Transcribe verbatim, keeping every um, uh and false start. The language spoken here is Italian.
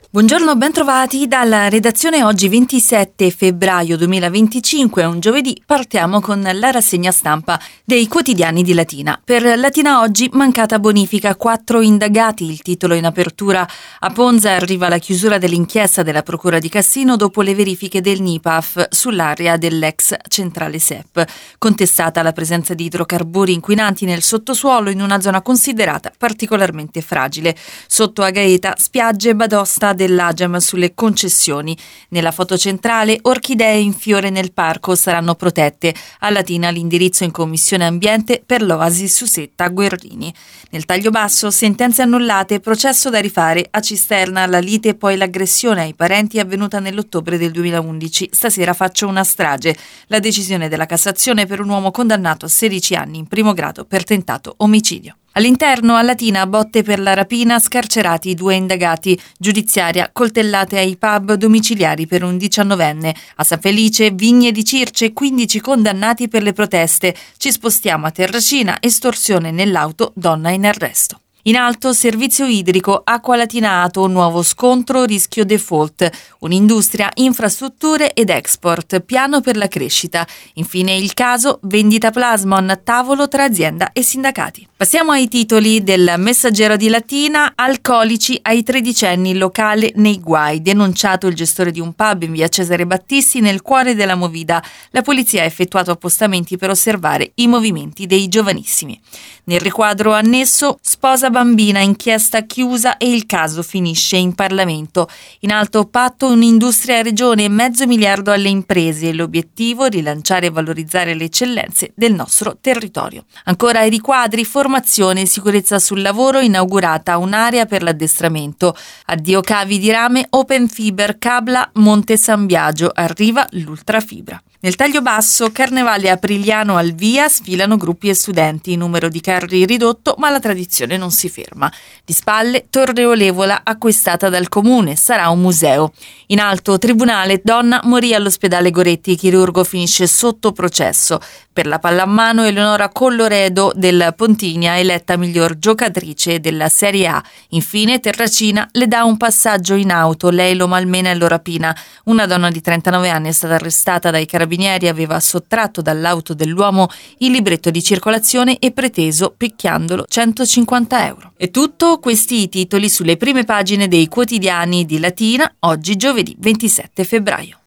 Buongiorno, bentrovati dalla redazione. Oggi ventisette febbraio duemilaventicinque, è un giovedì. Partiamo con la rassegna stampa dei quotidiani di Latina. Per Latina oggi mancata bonifica, quattro indagati, il titolo in apertura. A Ponza arriva la chiusura dell'inchiesta della Procura di Cassino dopo le verifiche del N I P A F sull'area dell'ex centrale S E P. Contestata la presenza di idrocarburi inquinanti nel sottosuolo in una zona considerata particolarmente fragile. Sotto a Gaeta, spiagge Badosta dell'Agem sulle concessioni. Nella foto centrale, orchidee in fiore nel parco saranno protette. A Latina l'indirizzo in Commissione Ambiente per l'Oasi Susetta Guerrini. Nel taglio basso, sentenze annullate, processo da rifare a Cisterna, la lite e poi l'aggressione ai parenti avvenuta nell'ottobre del duemilaundici. Stasera faccio una strage. La decisione della Cassazione per un uomo condannato a sedici anni in primo grado per tentato omicidio. All'interno, a Latina, botte per la rapina, scarcerati due indagati, giudiziaria, coltellate ai pub domiciliari per un diciannovenne. A San Felice, Vigne di Circe, quindici condannati per le proteste. Ci spostiamo a Terracina, estorsione nell'auto, donna in arresto. In alto, servizio idrico, Acqua Latina Ato, nuovo scontro, rischio default. Un'industria, infrastrutture ed export, piano per la crescita. Infine il caso, vendita Plasmon, tavolo tra azienda e sindacati. Passiamo ai titoli del Messaggero di Latina. Alcolici ai tredicenni, locale nei guai. Denunciato il gestore di un pub in via Cesare Battisti nel cuore della Movida. La polizia ha effettuato appostamenti per osservare i movimenti dei giovanissimi. Nel riquadro annesso, sposa bambina, inchiesta chiusa e il caso finisce in Parlamento. In alto, patto un'industria a regione e mezzo miliardo alle imprese. L'obiettivo, rilanciare e valorizzare le eccellenze del nostro territorio. Ancora ai riquadri, formazione e sicurezza sul lavoro, inaugurata un'area per l'addestramento. Addio cavi di rame, Open Fiber, Cabla, Monte San Biagio, arriva l'ultrafibra. Nel taglio basso, Carnevale Apriliano al via, sfilano gruppi e studenti, numero di carri ridotto, ma la tradizione non si ferma. Di spalle, Torre Olevola acquistata dal comune, sarà un museo. In alto, tribunale, donna morì all'ospedale Goretti, chirurgo finisce sotto processo. Per la pallamano, Eleonora Colloredo del Pontigna, eletta miglior giocatrice della Serie A. Infine, Terracina le dà un passaggio in auto, lei lo malmena e lo rapina. Una donna di trentanove anni è stata arrestata dai carabinieri, aveva sottratto dall'auto dell'uomo il libretto di circolazione e preteso picchiandolo centocinquanta euro. E tutto, questi i titoli sulle prime pagine dei quotidiani di Latina, oggi giovedì ventisette febbraio.